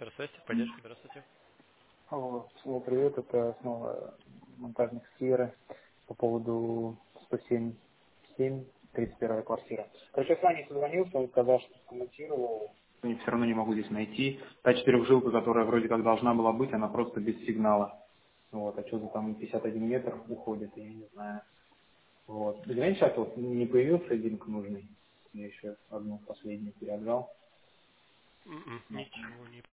Здравствуйте, поддержка, здравствуйте. Алло, привет, это снова монтажник сферы по поводу 107.7, 31 квартира. Короче, с вами созвонился, он сказал, что комментировал. Я все равно не могу здесь найти. Та четырехжилка, которая вроде как должна была быть, она просто без сигнала. Вот, а что-то там 51 метр уходит, я не знаю. Вот. Знаете, сейчас вот не появился линк нужный. Я еще одну последнюю переотдал. Ничего не